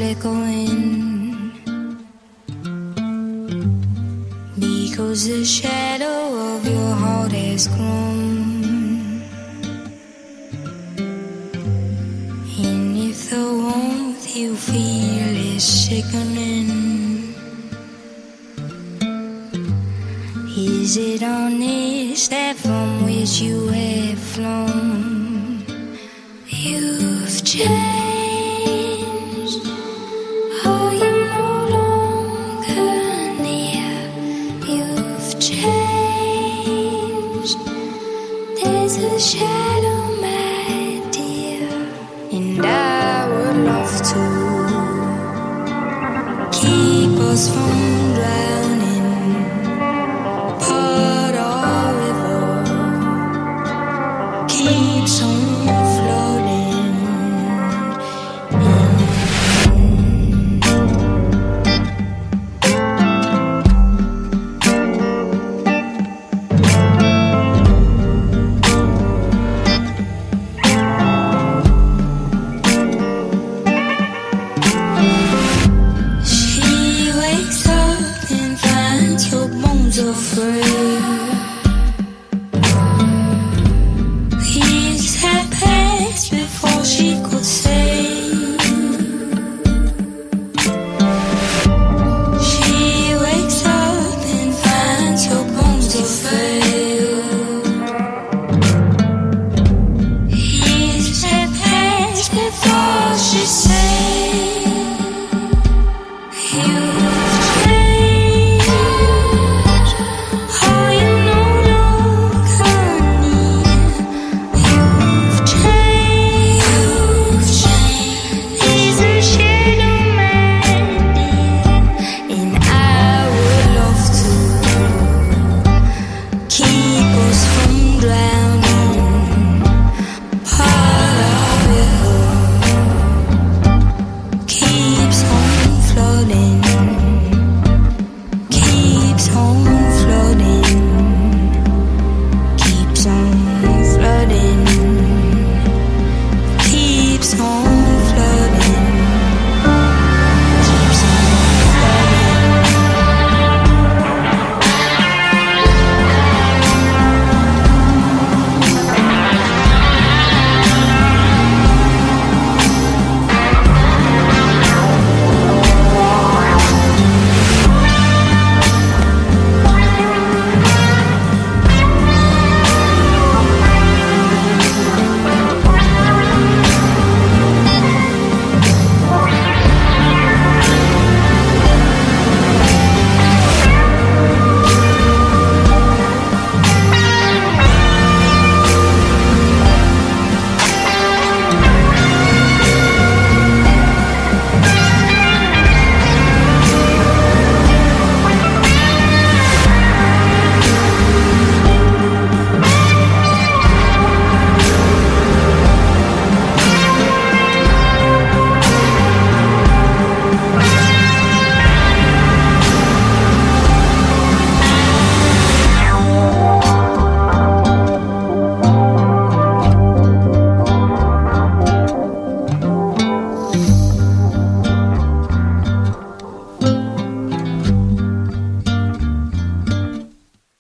echoing, because the shadow of your heart has grown. And if the warmth you feel is sickening, is it honest that from which you have flown, you've changed? Are you no longer near? You've changed. There's a shadow, my dear, and I would love to keep us from